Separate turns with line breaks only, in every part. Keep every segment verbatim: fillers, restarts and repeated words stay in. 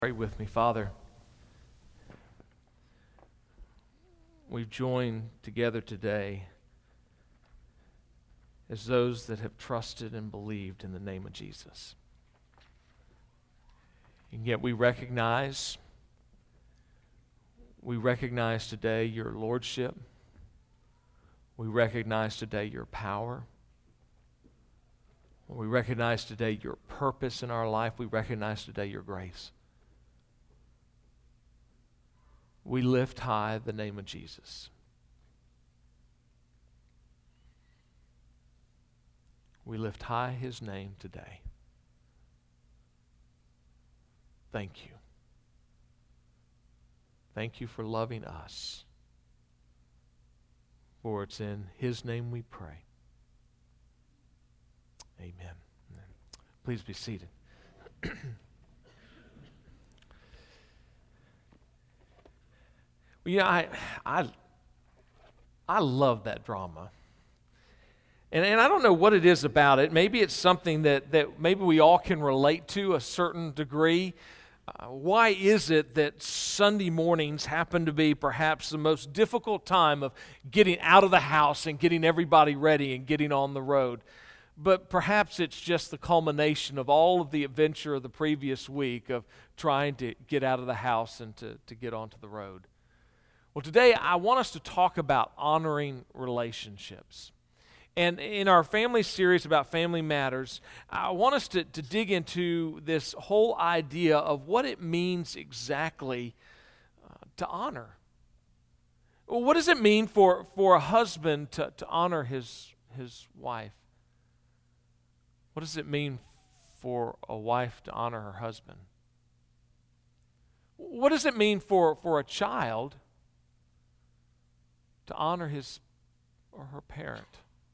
Pray with me, Father. We've joined together today as those that have trusted and believed in the name of Jesus. And yet we recognize, we recognize today your lordship. We recognize today your power. We recognize today your purpose in our life. We recognize today your grace. We lift high the name of Jesus. We lift high his name today. Thank you. Thank you for loving us. For it's in his name we pray. Amen. Please be seated. Well, you know, I, I, I love that drama. And, and I don't know what it is about it. Maybe it's something that, that maybe we all can relate to a certain degree. Uh, why is it that Sunday mornings happen to be perhaps the most difficult time of getting out of the house and getting everybody ready and getting on the road? But perhaps it's just the culmination of all of the adventure of the previous week of trying to get out of the house and to, to get onto the road. Well, today I want us to talk about honoring relationships. And in our family series about family matters, I want us to, to dig into this whole idea of what it means exactly uh, to honor. Well, what does it mean for, for a husband to, to honor his, his wife? What does it mean for a wife to honor her husband? What does it mean for, for a child to honor his or her parent?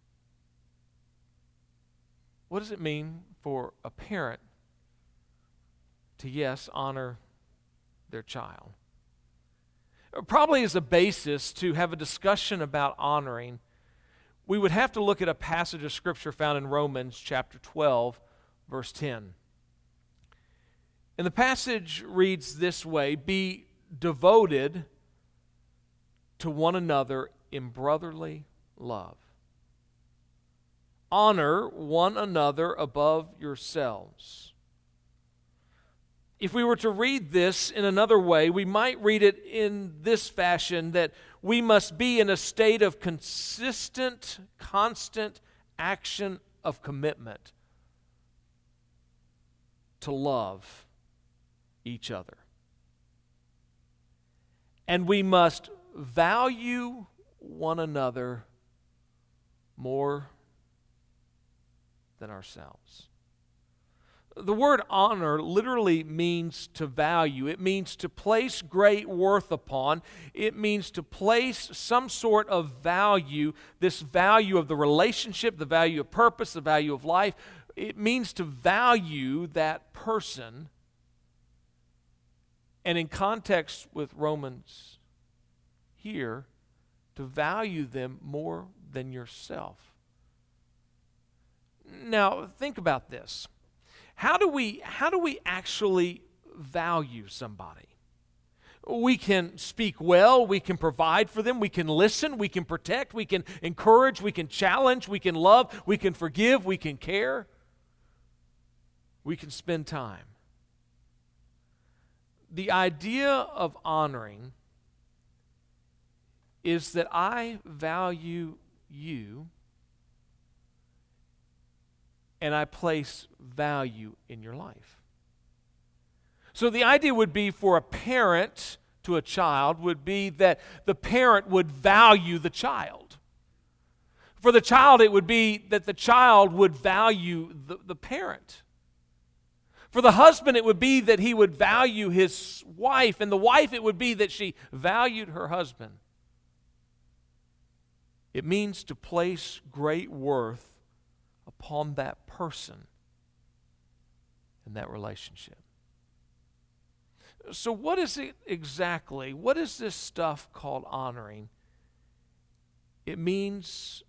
What does it mean for a parent to, yes, honor their child? Probably as a basis to have a discussion about honoring, we would have to look at a passage of Scripture found in Romans chapter twelve, verse ten. And the passage reads this way: "Be devoted to one another in brotherly love. Honor one another above yourselves." If we were to read this in another way, we might read it in this fashion, that we must be in a state of consistent, constant action of commitment to love each other. And we must value one another more than ourselves. The word honor literally means to value. It means to place great worth upon. It means to place some sort of value, this value of the relationship, the value of purpose, the value of life. It means to value that person. And in context with Romans here, to value them more than yourself. Now, think about this. How do we, how do we actually value somebody? We can speak well, we can provide for them, we can listen, we can protect, we can encourage, we can challenge, we can love, we can forgive, we can care. We can spend time. The idea of honoring is that I value you and I place value in your life. So the idea would be for a parent to a child would be that the parent would value the child. For the child, it would be that the child would value the, the parent. For the husband, it would be that he would value his wife, and the wife, it would be that she valued her husband. It means to place great worth upon that person and that relationship. So what is it exactly? What is this stuff called honoring? It means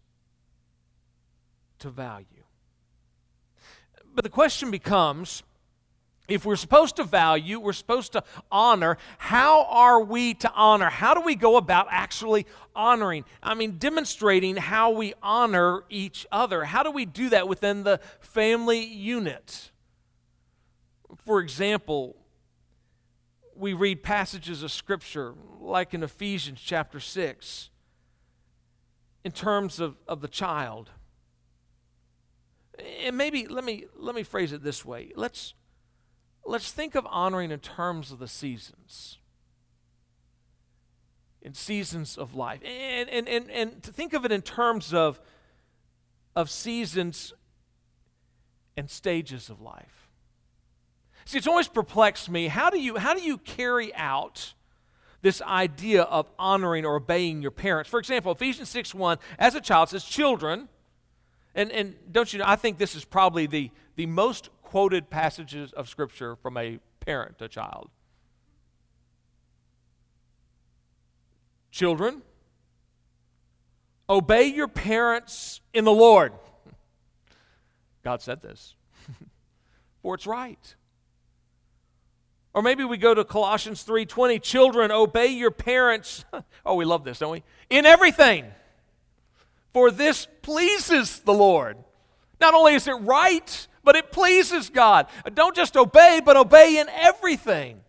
to value. But the question becomes, If we're supposed to value, we're supposed to honor, how are we to honor? How do we go about actually honoring? I mean, demonstrating how we honor each other. How do we do that within the family unit? For example, we read passages of Scripture, like in Ephesians chapter six, in terms of, of the child. And maybe, let me, let me phrase it this way. Let's Let's think of honoring in terms of the seasons. In seasons of life. And, and, and, and to think of it in terms of, of seasons and stages of life. See, it's always perplexed me. How do you, how do you carry out this idea of honoring or obeying your parents? For example, Ephesians six one, as a child, says, children, and, and don't you know, I think this is probably the, the most quoted passages of Scripture from a parent to child. Children, obey your parents in the Lord. God said this. For it's right. Or maybe we go to Colossians three twenty, children, obey your parents. Oh, we love this, don't we? In everything. For this pleases the Lord. Not only is it right, but it pleases God. Don't just obey, but obey in everything.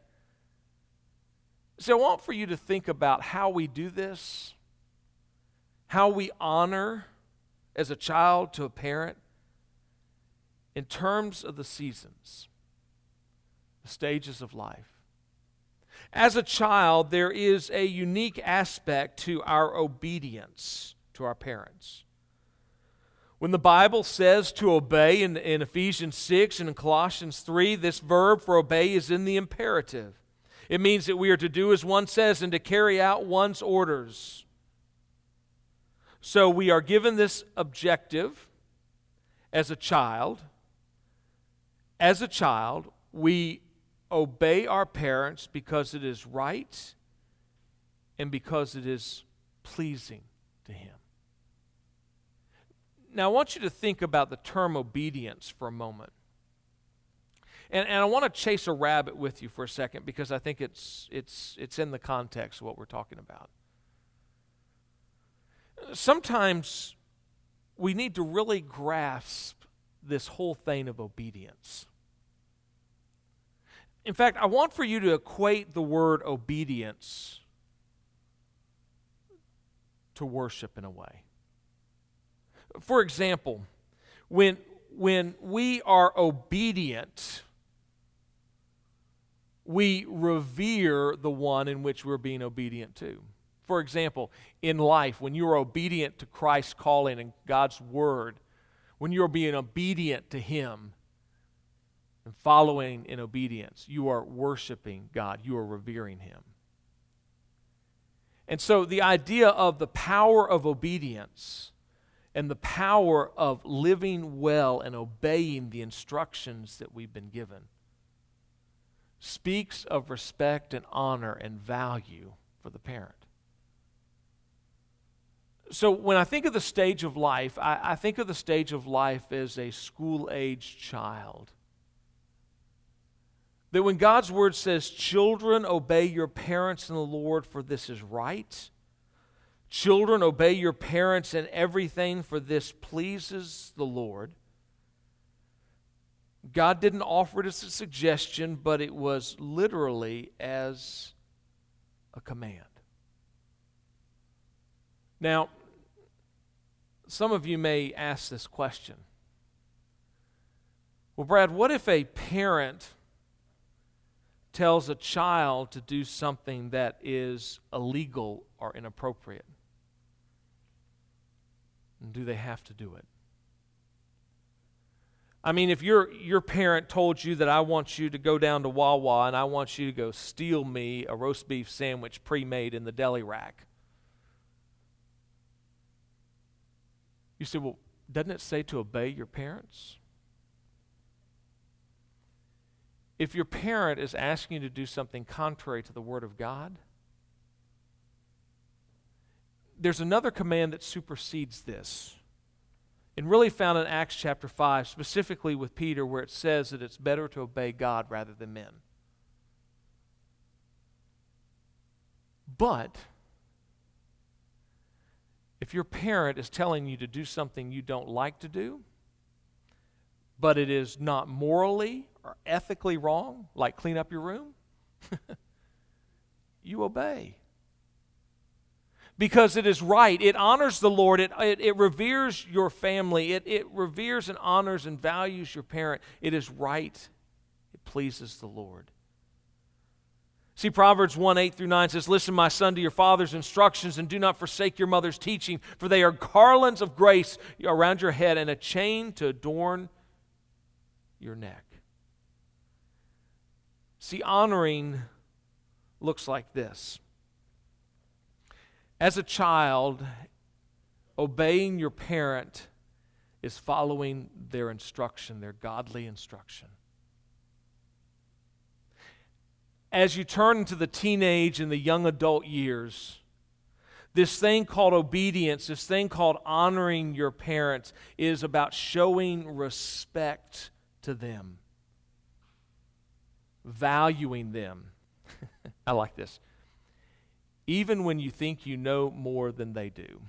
So I want for you to think about how we do this, how we honor as a child to a parent in terms of the seasons, the stages of life. As a child, there is a unique aspect to our obedience to our parents. When the Bible says to obey in, in Ephesians six and in Colossians three, this verb for obey is in the imperative. It means that we are to do as one says and to carry out one's orders. So we are given this objective as a child. As a child, we obey our parents because it is right and because it is pleasing to Him. Now, I want you to think about the term obedience for a moment. And, and I want to chase a rabbit with you for a second because I think it's, it's, it's in the context of what we're talking about. Sometimes we need to really grasp this whole thing of obedience. In fact, I want for you to equate the word obedience to worship in a way. For example, when, when we are obedient, we revere the one in which we're being obedient to. For example, in life, when you're obedient to Christ's calling and God's word, when you're being obedient to Him and following in obedience, you are worshiping God. You are revering Him. And so the idea of the power of obedience and the power of living well and obeying the instructions that we've been given speaks of respect and honor and value for the parent. So when I think of the stage of life, I, I think of the stage of life as a school-aged child. That when God's word says, children, obey your parents in the Lord, for this is right. Children, obey your parents in everything, for this pleases the Lord. God didn't offer it as a suggestion, but it was literally as a command. Now, some of you may ask this question. Well, Brad, what if a parent tells a child to do something that is illegal or inappropriate? And do they have to do it? I mean, if your your parent told you that I want you to go down to Wawa and I want you to go steal me a roast beef sandwich pre-made in the deli rack, you say, well, doesn't it say to obey your parents? If your parent is asking you to do something contrary to the Word of God, there's another command that supersedes this and really found in Acts chapter five, specifically with Peter, where it says that it's better to obey God rather than men. But if your parent is telling you to do something you don't like to do, but it is not morally or ethically wrong, like clean up your room, you obey. Because it is right. It honors the Lord. It, it, it reveres your family. It, it reveres and honors and values your parent. It is right. It pleases the Lord. See, Proverbs one, eight through nine says, "Listen, my son, to your father's instructions, and do not forsake your mother's teaching, for they are garlands of grace around your head and a chain to adorn your neck." See, honoring looks like this. As a child, obeying your parent is following their instruction, their godly instruction. As you turn into the teenage and the young adult years, this thing called obedience, this thing called honoring your parents, is about showing respect to them, valuing them. I like this. Even when you think you know more than they do,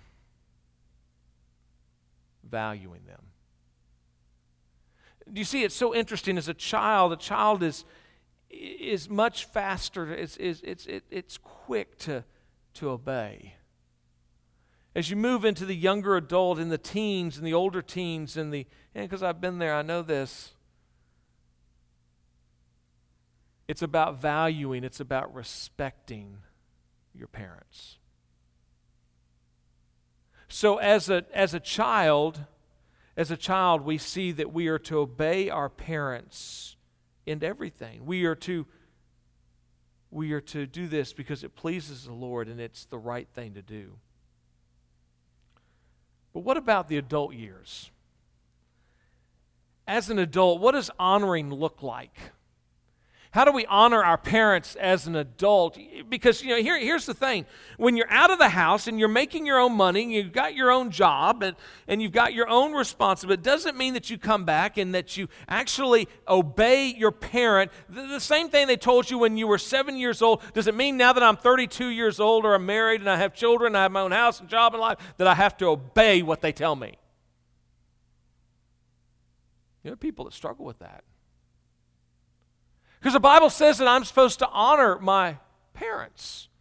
valuing them. Do you see, it's so interesting. As a child, a child is is much faster, it's, it's, it's, it's quick to, to obey. As you move into the younger adult and the teens and the older teens and the, because I've been there, I know this. It's about valuing, it's about respecting your parents. So as a as a child, as a child, we see that we are to obey our parents in everything. We are to we are to do this because it pleases the Lord and it's the right thing to do. But what about the adult years? As an adult, what does honoring look like? How do we honor our parents as an adult? Because, you know, here, here's the thing. When you're out of the house and you're making your own money, and you've got your own job, and, and you've got your own responsibility, it doesn't mean that you come back and that you actually obey your parent. The, the same thing they told you when you were seven years old. Does it mean now that I'm thirty-two years old or I'm married and I have children and I have my own house and job and life that I have to obey what they tell me? There are people that struggle with that. Because the Bible says that I'm supposed to honor my parents.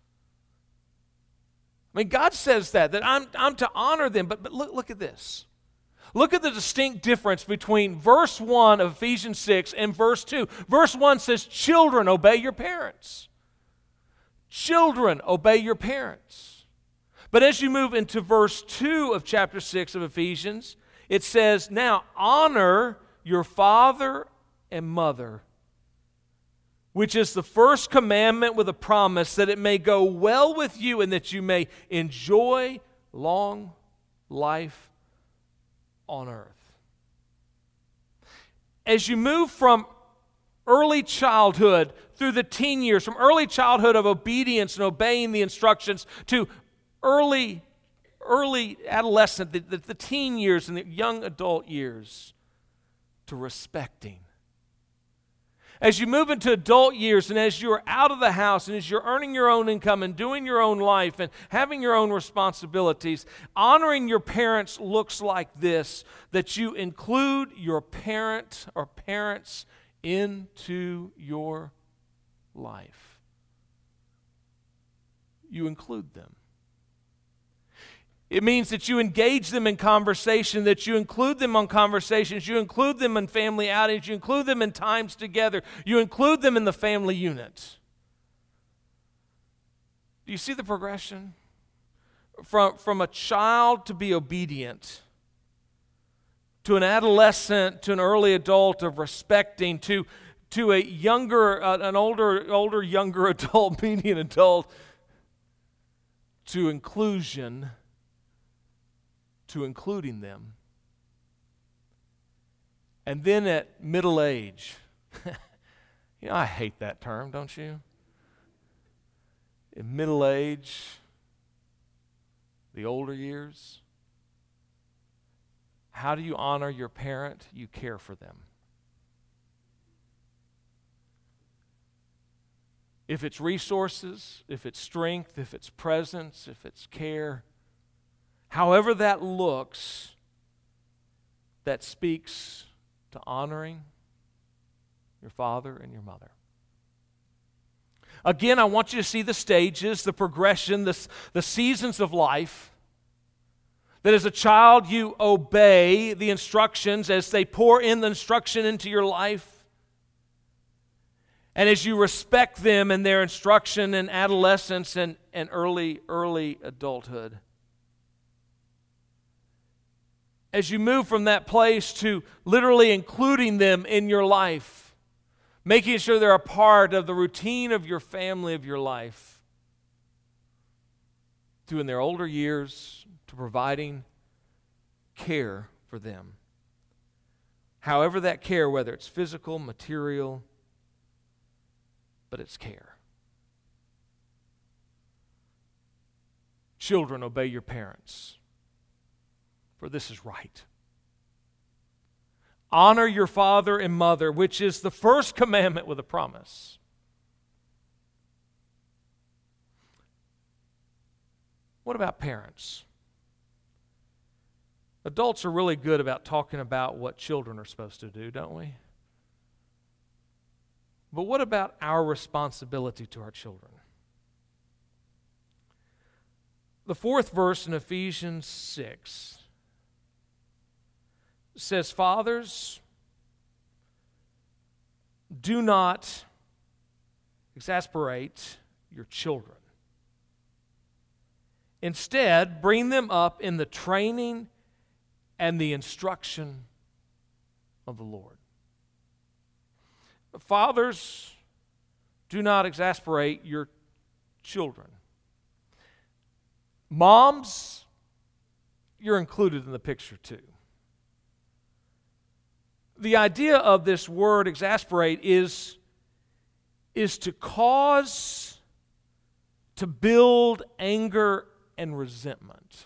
I mean, God says that, that I'm, I'm to honor them. But, but look, look at this. Look at the distinct difference between verse one of Ephesians six and verse two. Verse one says, "Children, obey your parents." Children, obey your parents. But as you move into verse two of chapter six of Ephesians, it says, "Now honor your father and mother, which is the first commandment with a promise, that it may go well with you and that you may enjoy long life on earth." As you move from early childhood through the teen years, from early childhood of obedience and obeying the instructions to early, early adolescent, the, the, the teen years and the young adult years, to respecting. As you move into adult years and as you're out of the house and as you're earning your own income and doing your own life and having your own responsibilities, honoring your parents looks like this, that you include your parent or parents into your life. You include them. It means that you engage them in conversation, that you include them on conversations, you include them in family outings, you include them in times together, you include them in the family unit. Do you see the progression? From, from a child to be obedient, to an adolescent, to an early adult of respecting, to, to a younger, uh, an older, older, younger adult, median adult, to inclusion, to including them. And then at middle age, you know, I hate that term, don't you? In middle age, the older years, How do you honor your parent? You care for them. If it's resources, if it's strength, if it's presence, if it's care, however that looks, that speaks to honoring your father and your mother. Again, I want you to see the stages, the progression, the, the seasons of life. That as a child you obey the instructions as they pour in the instruction into your life. And as you respect them and their instruction in adolescence and, and early, early adulthood. As you move from that place to literally including them in your life. Making sure they're a part of the routine of your family, of your life. To in their older years, to providing care for them. However that care, whether it's physical, material, but it's care. Children, obey your parents, for this is right. Honor your father and mother, which is the first commandment with a promise. What about parents? Adults are really good about talking about what children are supposed to do, don't we? But what about our responsibility to our children? The fourth verse in Ephesians six says, fathers, do not exasperate your children. Instead, bring them up in the training and the instruction of the Lord. Fathers, do not exasperate your children. Moms, you're included in the picture too. The idea of this word exasperate is, is to cause, to build anger and resentment.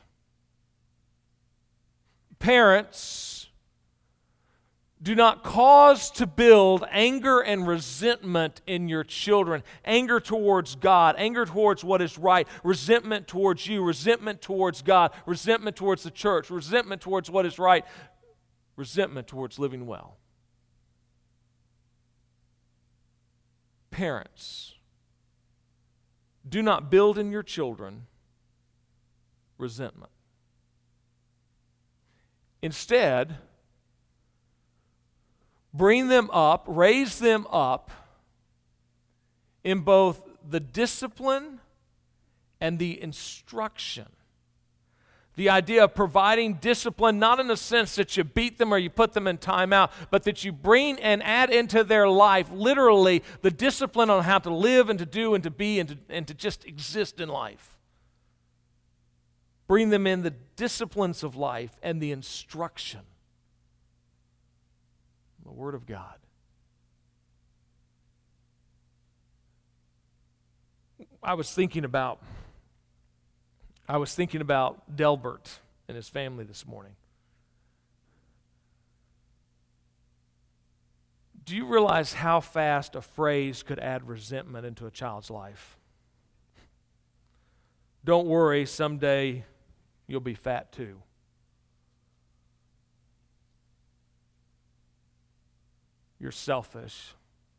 Parents, do not cause to build anger and resentment in your children. Anger towards God, anger towards what is right, resentment towards you, resentment towards God, resentment towards the church, resentment towards what is right, resentment towards living well. Parents, do not build in your children resentment. Instead, bring them up, raise them up in both the discipline and the instruction. The idea of providing discipline, not in the sense that you beat them or you put them in timeout, but that you bring and add into their life, literally, the discipline on how to live and to do and to be and to, and to just exist in life. Bring them in the disciplines of life and the instruction. The Word of God. I was thinking about I was thinking about Delbert and his family this morning. Do you realize how fast a phrase could add resentment into a child's life? Don't worry, someday you'll be fat too. You're selfish.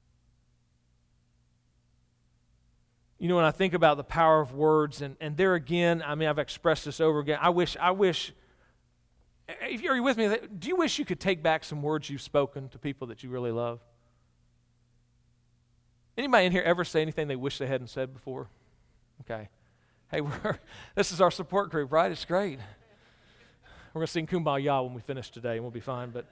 You know, when I think about the power of words, and, and there again, I mean, I've expressed this over again. I wish, I wish, if you're with me, do you wish you could take back some words you've spoken to people that you really love? Anybody in here ever say anything they wish they hadn't said before? Okay. Hey, we're, this is our support group, right? It's great. We're going to sing Kumbaya when we finish today, and we'll be fine. But,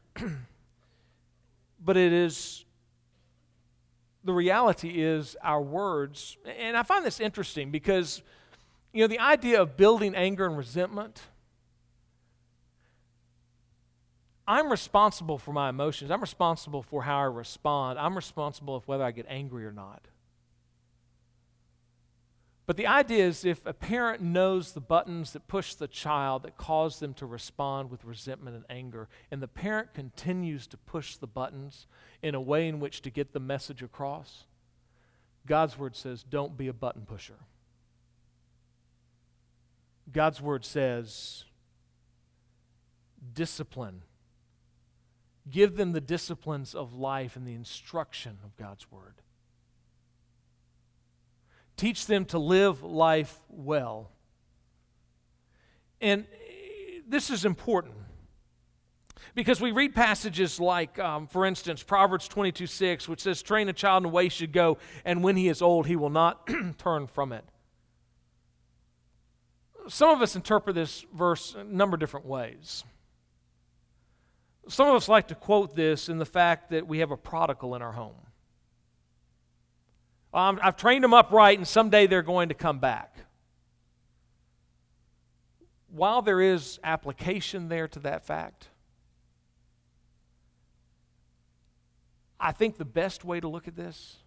but it is... The reality is our words, and I find this interesting because, you know, the idea of building anger and resentment, I'm responsible for my emotions. I'm responsible for how I respond. I'm responsible for whether I get angry or not. But the idea is if a parent knows the buttons that push the child that cause them to respond with resentment and anger, and the parent continues to push the buttons in a way in which to get the message across, God's word says, don't be a button pusher. God's word says, discipline. Give them the disciplines of life and the instruction of God's word. Teach them to live life well. And this is important because we read passages like, um, for instance, Proverbs twenty-two six, which says, train a child in the way he should go, and when he is old, he will not turn from it. Some of us interpret this verse a number of different ways. Some of us like to quote this in the fact that we have a prodigal in our home. Um, I've trained them up right, and someday they're going to come back. While there is application there to that fact, I think the best way to look at this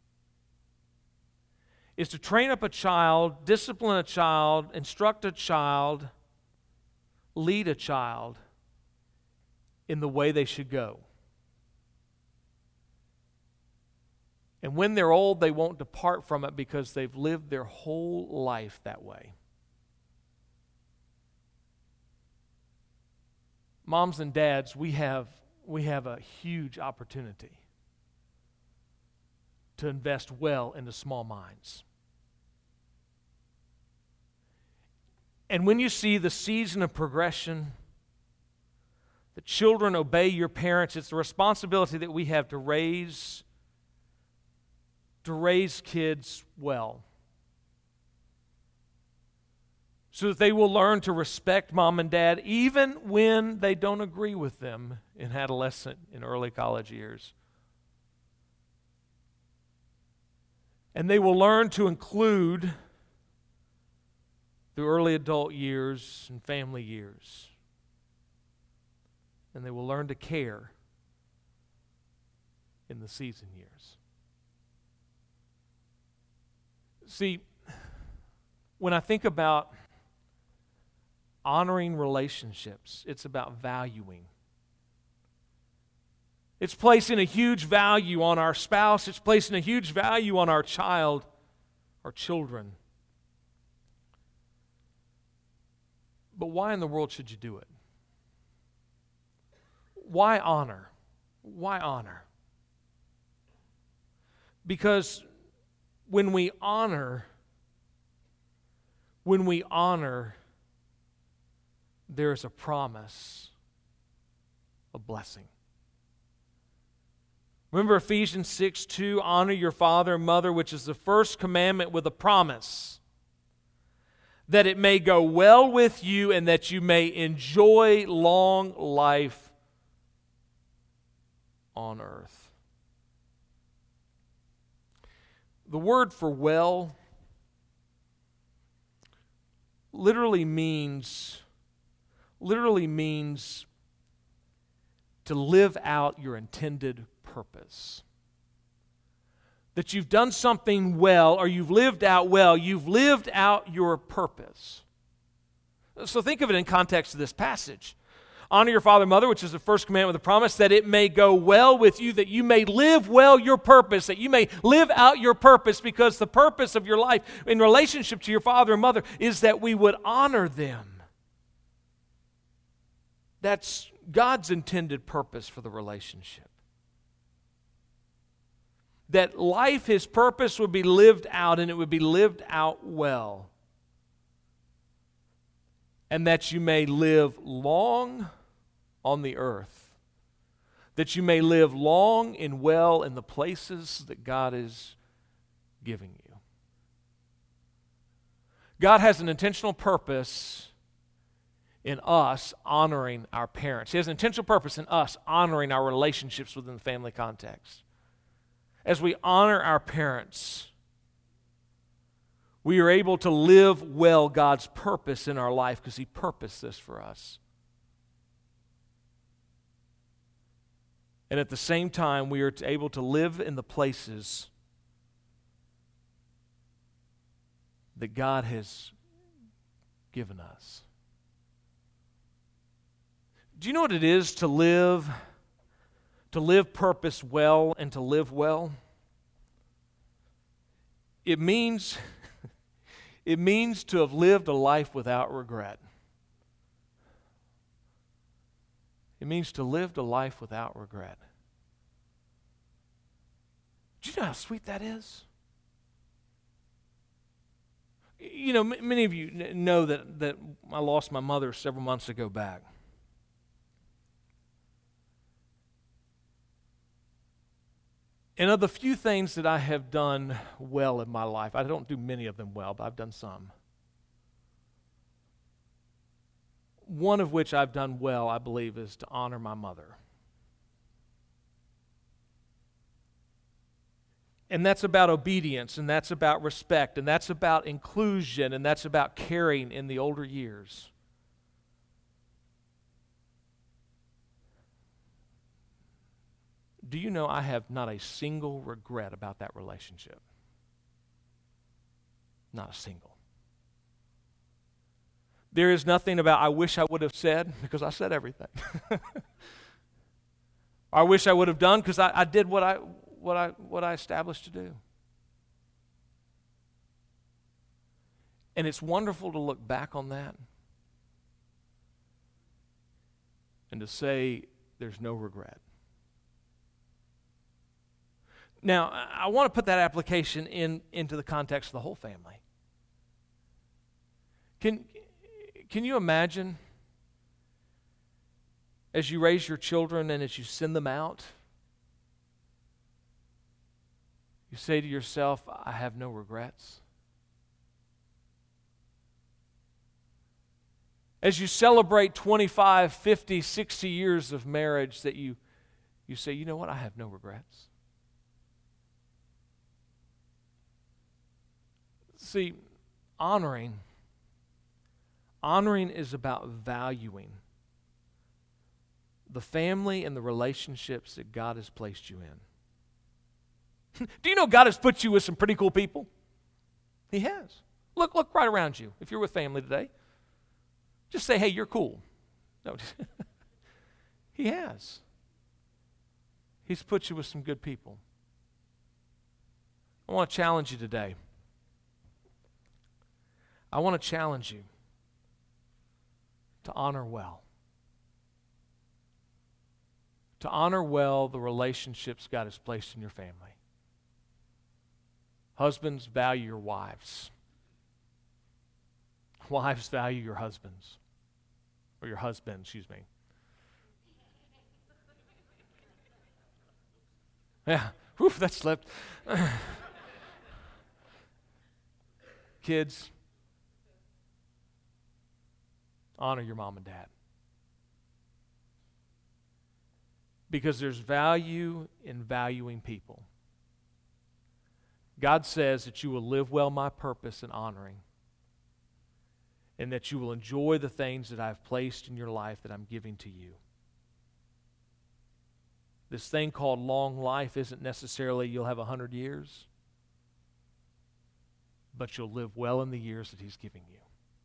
is to train up a child, discipline a child, instruct a child, lead a child in the way they should go. And when they're old, they won't depart from it because they've lived their whole life that way. Moms and dads, we have, we have a huge opportunity to invest well into small minds. And when you see the season of progression, the children obey your parents, it's the responsibility that we have to raise to raise kids well, so that they will learn to respect mom and dad even when they don't agree with them in adolescent and early college years. And they will learn to include through early adult years and family years. And they will learn to care in the season years. See, when I think about honoring relationships, it's about valuing. It's placing a huge value on our spouse. It's placing a huge value on our child, our children. But why in the world should you do it? Why honor? Why honor? Because when we honor, when we honor, there's a promise of blessing. Remember Ephesians six two, honor your father and mother, which is the first commandment with a promise, that it may go well with you and that you may enjoy long life on earth. The word for well literally means literally means to live out your intended purpose. That you've done something well, or you've lived out well, you've lived out your purpose. So think of it in context of this passage. Honor your father and mother, which is the first commandment with a promise, that it may go well with you, that you may live well your purpose, that you may live out your purpose, because the purpose of your life in relationship to your father and mother is that we would honor them. That's God's intended purpose for the relationship. That life, His purpose, would be lived out, and it would be lived out well. And that you may live long on the earth, that you may live long and well in the places that God is giving you. God has an intentional purpose in us honoring our parents. He has an intentional purpose in us honoring our relationships within the family context. As we honor our parents, we are able to live well God's purpose in our life because He purposed this for us. And at the same time, we are able to live in the places that God has given us. Do you know what it is to live, to live purpose well and to live well? It means, it means to have lived a life without regret. It means to live a life without regret. Do you know how sweet that is? You know, m- many of you n- know that, that I lost my mother several months ago back. And of the few things that I have done well in my life, I don't do many of them well, but I've done some. One of which I've done well, I believe, is to honor my mother. And that's about obedience, and that's about respect, and that's about inclusion, and that's about caring in the older years. Do you know I have not a single regret about that relationship? Not a single. There is nothing about I wish I would have said, because I said everything. I wish I would have done, because I, I did what I what I what I established to do. And it's wonderful to look back on that and to say there's no regret. Now, I want to put that application in into the context of the whole family. Can Can you imagine, as you raise your children and as you send them out, you say to yourself, I have no regrets? As you celebrate twenty-five, fifty, sixty years of marriage, that you, you say, you know what, I have no regrets. See, honoring, honoring is about valuing the family and the relationships that God has placed you in. Do you know God has put you with some pretty cool people? He has. Look, look right around you. If you're with family today, just say, hey, you're cool. No, He has. He's put you with some good people. I want to challenge you today. I want to challenge you to honor well. To honor well the relationships God has placed in your family. Husbands, value your wives. Wives, value your husbands. Or your husband, excuse me. Yeah, whew, that slipped. Kids, honor your mom and dad. Because there's value in valuing people. God says that you will live well my purpose in honoring, and that you will enjoy the things that I've placed in your life that I'm giving to you. This thing called long life isn't necessarily you'll have a hundred years, but you'll live well in the years that He's giving you.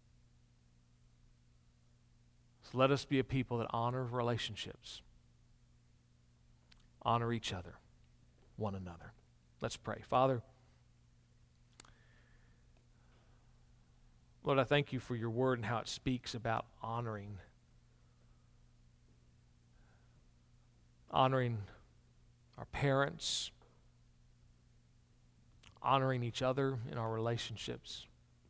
So let us be a people that honor relationships, honor each other, one another. Let's pray. Father, Lord, I thank you for your word and how it speaks about honoring. Honoring our parents, honoring each other in our relationships.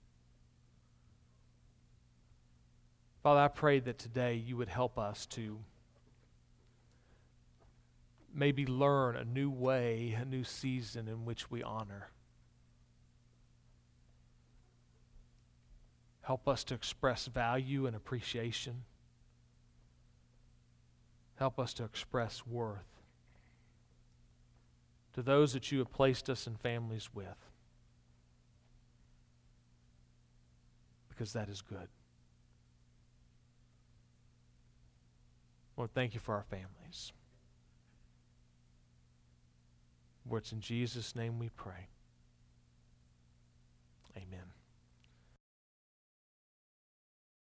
Father, I pray that today you would help us to maybe learn a new way, a new season in which we honor. Help us to express value and appreciation. Help us to express worth to those that you have placed us in families with, because that is good. Lord, thank you for our families. Lord, it's in Jesus' name we pray. Amen.